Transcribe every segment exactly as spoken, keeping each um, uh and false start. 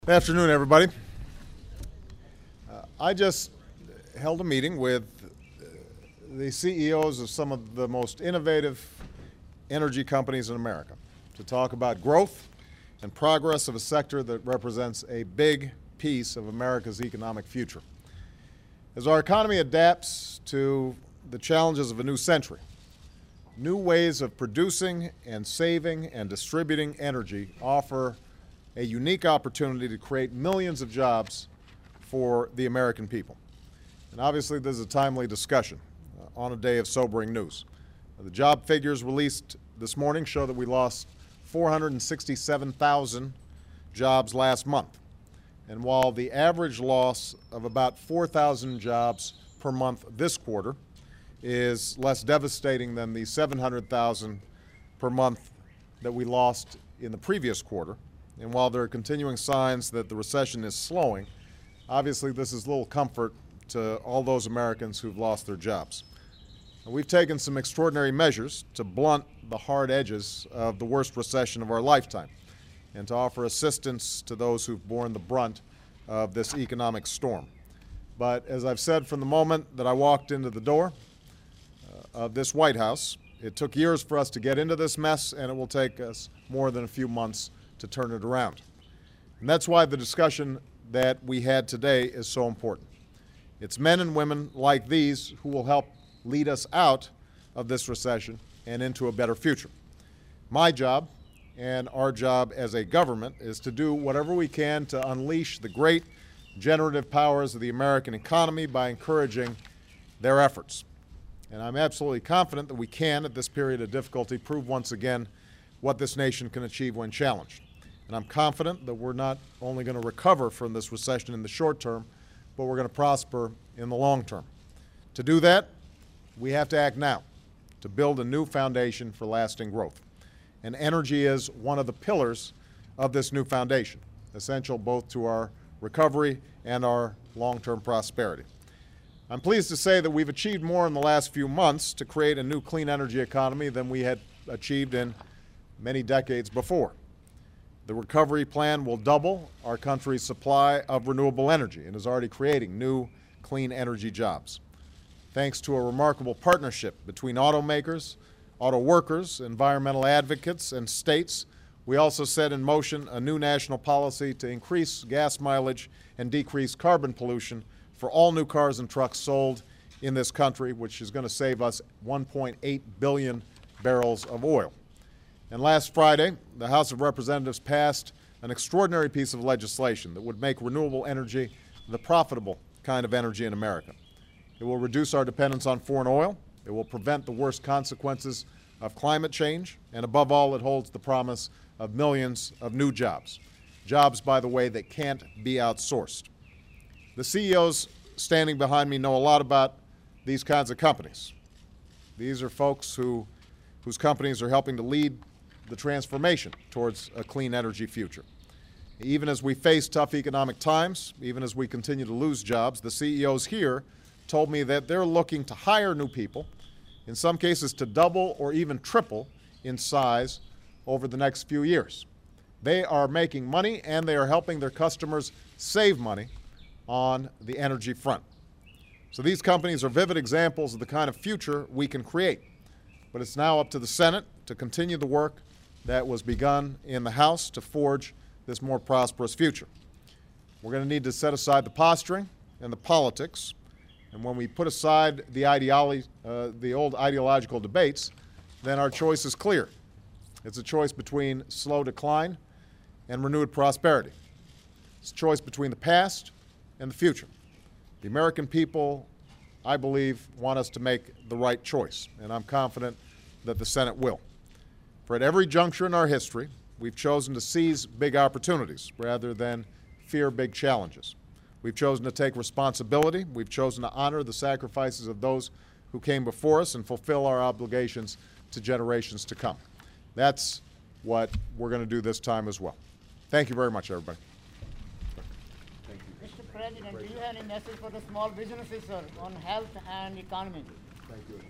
Good afternoon, everybody. Uh, I just held a meeting with the C E Os of some of the most innovative energy companies in America to talk about growth and progress of a sector that represents a big piece of America's economic future. As our economy adapts to the challenges of a new century, new ways of producing and saving and distributing energy offer a unique opportunity to create millions of jobs for the American people. And obviously this is a timely discussion uh, on a day of sobering news. Uh, the job figures released this morning show that we lost four hundred sixty-seven thousand jobs last month. And while the average loss of about four thousand jobs per month this quarter is less devastating than the seven hundred thousand per month that we lost in the previous quarter, and while there are continuing signs that the recession is slowing, obviously this is little comfort to all those Americans who've lost their jobs. And we've taken some extraordinary measures to blunt the hard edges of the worst recession of our lifetime and to offer assistance to those who've borne the brunt of this economic storm. But as I've said from the moment that I walked into the door uh, of this White House, it took years for us to get into this mess, and it will take us more than a few months to turn it around. And that's why the discussion that we had today is so important. It's men and women like these who will help lead us out of this recession and into a better future. My job and our job as a government is to do whatever we can to unleash the great generative powers of the American economy by encouraging their efforts. And I'm absolutely confident that we can, at this period of difficulty, prove once again what this nation can achieve when challenged. And I'm confident that we're not only going to recover from this recession in the short term, but we're going to prosper in the long term. To do that, we have to act now to build a new foundation for lasting growth. And energy is one of the pillars of this new foundation, essential both to our recovery and our long-term prosperity. I'm pleased to say that we've achieved more in the last few months to create a new clean energy economy than we had achieved in many decades before. The recovery plan will double our country's supply of renewable energy and is already creating new clean energy jobs. Thanks to a remarkable partnership between automakers, auto workers, environmental advocates, and states, we also set in motion a new national policy to increase gas mileage and decrease carbon pollution for all new cars and trucks sold in this country, which is going to save us one point eight billion barrels of oil. And last Friday, the House of Representatives passed an extraordinary piece of legislation that would make renewable energy the profitable kind of energy in America. It will reduce our dependence on foreign oil. It will prevent the worst consequences of climate change. And above all, it holds the promise of millions of new jobs. Jobs, by the way, that can't be outsourced. The C E Os standing behind me know a lot about these kinds of companies. These are folks who, whose companies are helping to lead the transformation towards a clean energy future. Even as we face tough economic times, even as we continue to lose jobs, the C E Os here told me that they're looking to hire new people, in some cases to double or even triple in size over the next few years. They are making money and they are helping their customers save money on the energy front. So these companies are vivid examples of the kind of future we can create. But it's now up to the Senate to continue the work that was begun in the House to forge this more prosperous future. We're going to need to set aside the posturing and the politics, and when we put aside the ideology, uh, the old ideological debates, then our choice is clear. It's a choice between slow decline and renewed prosperity. It's a choice between the past and the future. The American people, I believe, want us to make the right choice, and I'm confident that the Senate will. For at every juncture in our history, we've chosen to seize big opportunities rather than fear big challenges. We've chosen to take responsibility. We've chosen to honor the sacrifices of those who came before us and fulfill our obligations to generations to come. That's what we're going to do this time as well. Thank you very much, everybody. Mister President, do you have any message for the small businesses, sir, on health and economy? Thank you.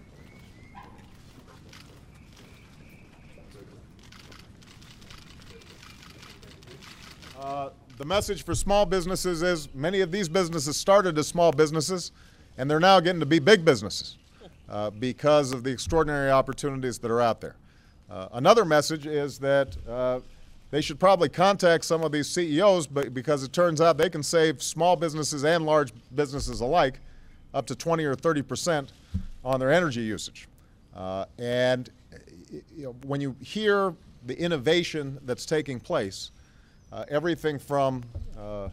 Uh, the message for small businesses is many of these businesses started as small businesses, and they're now getting to be big businesses uh, because of the extraordinary opportunities that are out there. Uh, another message is that uh, they should probably contact some of these C E Os, but because it turns out they can save small businesses and large businesses alike up to twenty or thirty percent on their energy usage. Uh, and you know, when you hear the innovation that's taking place, uh, everything from uh, uh,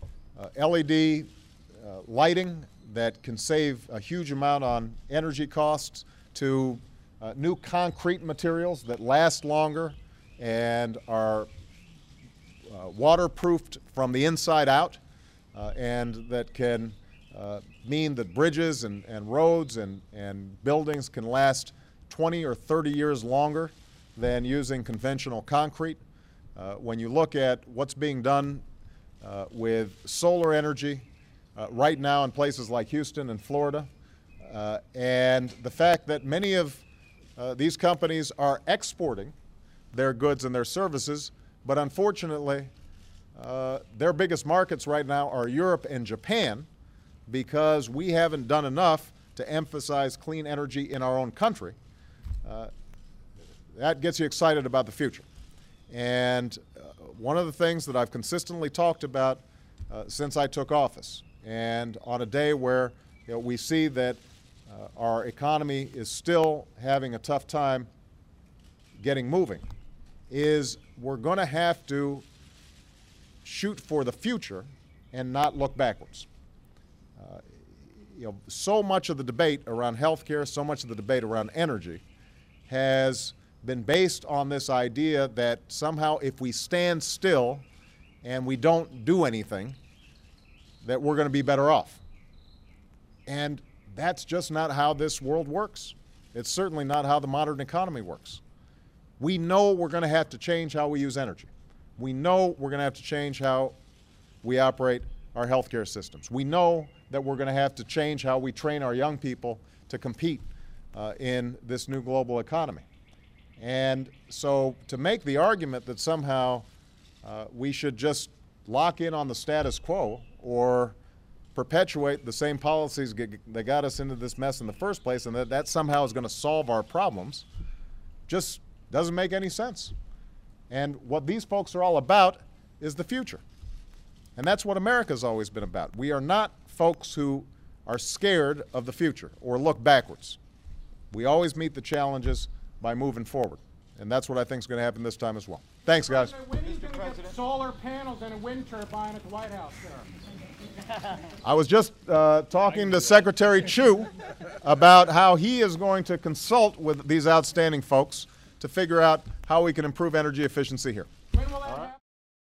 L E D uh, lighting that can save a huge amount on energy costs to uh, new concrete materials that last longer and are uh, waterproofed from the inside out, uh, and that can uh, mean that bridges and, and roads and, and buildings can last twenty or thirty years longer than using conventional concrete. Uh, when you look at what's being done uh, with solar energy uh, right now in places like Houston and Florida, uh, and the fact that many of uh, these companies are exporting their goods and their services, but unfortunately uh, their biggest markets right now are Europe and Japan, because we haven't done enough to emphasize clean energy in our own country. Uh, that gets you excited about the future. And uh, one of the things that I've consistently talked about uh, since I took office, and on a day where you know, we see that uh, our economy is still having a tough time getting moving, is we're going to have to shoot for the future and not look backwards. Uh, you know, so much of the debate around healthcare, so much of the debate around energy has been based on this idea that somehow if we stand still and we don't do anything, that we're going to be better off. And that's just not how this world works. It's certainly not how the modern economy works. We know we're going to have to change how we use energy. We know we're going to have to change how we operate our healthcare systems. We know that we're going to have to change how we train our young people to compete uh, in this new global economy. And so to make the argument that somehow uh, we should just lock in on the status quo or perpetuate the same policies that got us into this mess in the first place, and that that somehow is going to solve our problems, just doesn't make any sense. And what these folks are all about is the future. And that's what America's always been about. We are not folks who are scared of the future or look backwards. We always meet the challenges by moving forward. And that's what I think is going to happen this time as well. Thanks, guys. When are you going to get solar panels and a wind turbine at the White House, sir? I was just uh, talking to Secretary Chu about how he is going to consult with these outstanding folks to figure out how we can improve energy efficiency here.